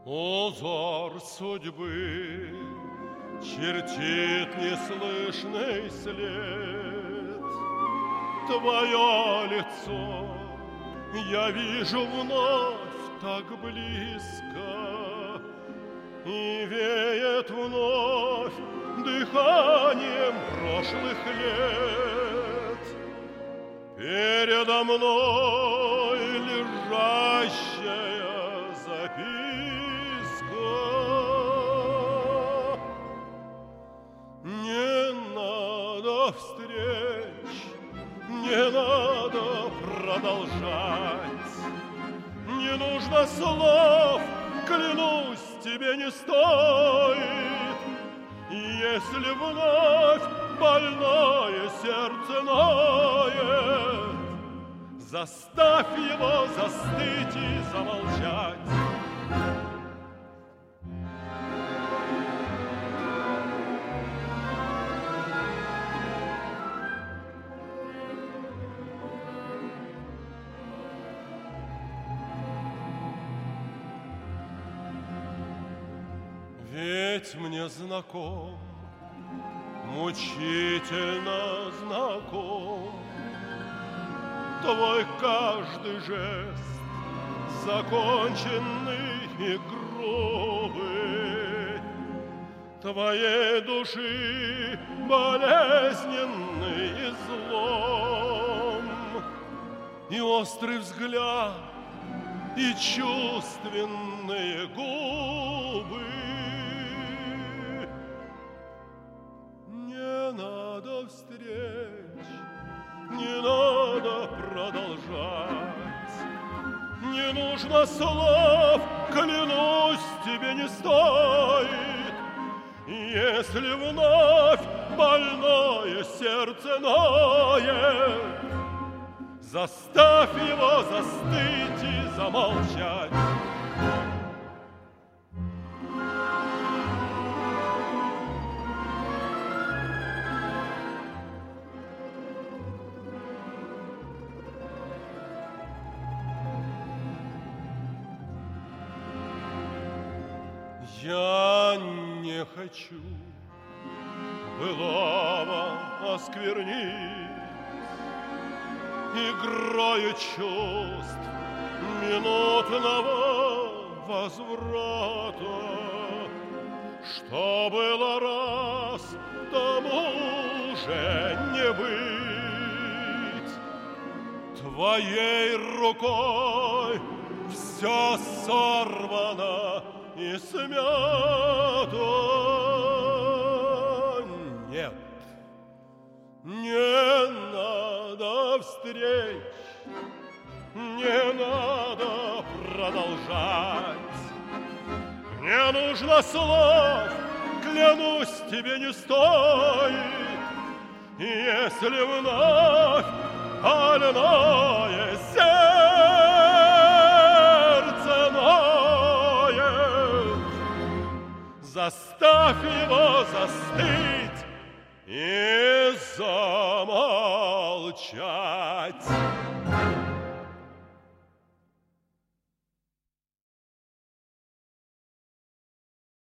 Узор судьбы чертит неслышный след. Твое лицо я вижу вновь так близко, и веет вновь дыханием прошлых лет. Передо мной лежащая записка. Не надо встреч, не надо продолжать. Не нужно слов, клянусь, тебе не стоит. Если вновь больное сердце ноет, заставь его застыть и замолчать. Ведь мне знаком, мучительно знаком твой каждый жест, законченный и грубый, твоей души болезненный излом, и острый взгляд, и чувственные губы. Не надо встреч, не надо продолжать. Не нужно слов, клянусь, тебе не стоит. Если вновь больное сердце ноет, заставь его застыть и замолчать. Я не хочу былого осквернить игрою чувств минутного возврата. Что было раз, тому уже не быть. Твоей рукой все сорвано и смято. Нет, не надо встреч, не надо продолжать. Не нужно слов, клянусь, тебе не стоит. Если вновь больное сердце ноет, заставь его застыть